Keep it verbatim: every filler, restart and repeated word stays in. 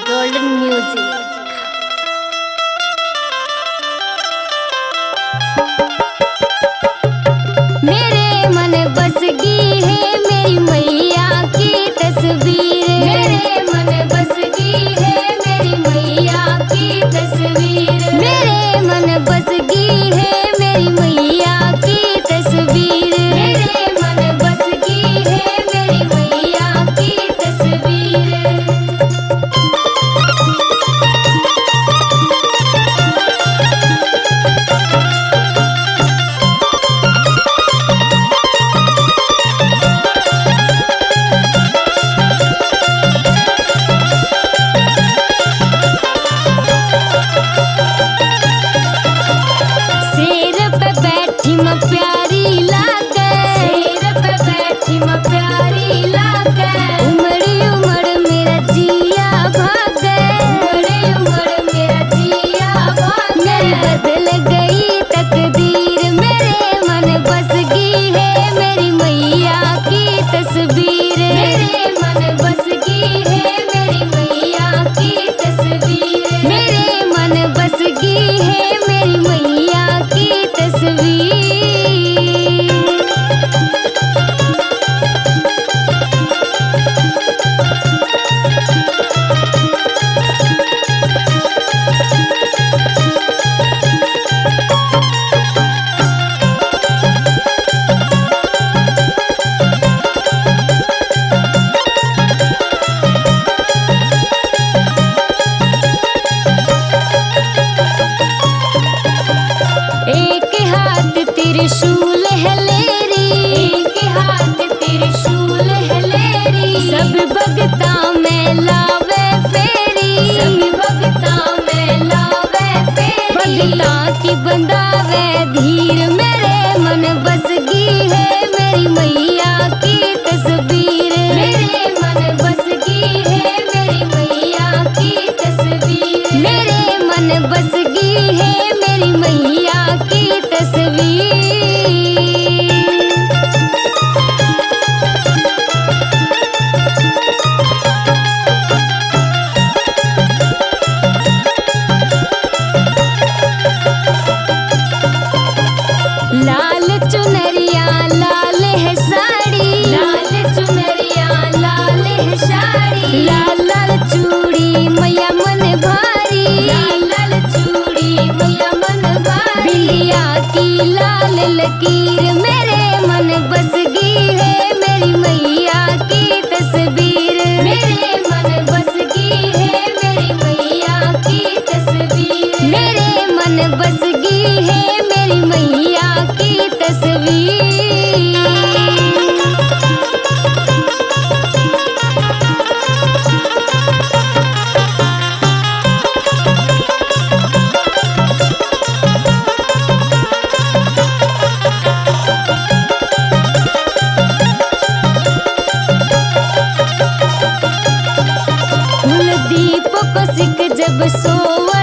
golden music. मेरे मन बस गई है मेरी मैया की तस्वीर। मेरे मन बस गई है मेरी मैया की तस्वीर। मेरे मन बस गई है मेरी मैया की तस्वीर। मेरे मन बस गई है मेरी मैया की तस्वीर। म प्यारी लागे, शेर पे बैठी म प्यारी लागे। उमड़ी उमड़ मेरा जिया भागे, उमड़ी उमड़ मेरा जिया भागे। मेरी बदल गई तकदीर, मेरे मन बस गई है मेरी मैया की तस्वीर। मेरे मन बस गई है मेरी मैया की तस्वीर। मेरे मन बस गई है मेरी मैया की तस्वीर। एक हाथ त्रिशूल है लेरी, एक हाथ त्रिशूल है लेरी। सब भगता में लावे फेरी, सब भगता में लावे फेरी। भगता की बंधावे धीर, मेरे मन बस गई है मेरी मैया की तस्वीर। मेरे मन बस गई है मेरी मैया की तस्वीर। मेरे मन बस गई है मेरी मैया की तस्वीर। लाल चुनरिया लाल है साड़ी, लाल चुनरिया लाल है साड़ी। लाल लाल चूड़ी मैया मन भारी, लाल लाल चूड़ी मैया मन भारी। बिंदिया की लाल लकीर, मेरे मन बस गई है मेरी मैया की तस्वीर। मेरे मन बस गई है मेरी मैया की तस्वीर। मेरे मन बस गई है मेरी मैया की तस्वीर। कुलदीप को सिख जब सोवा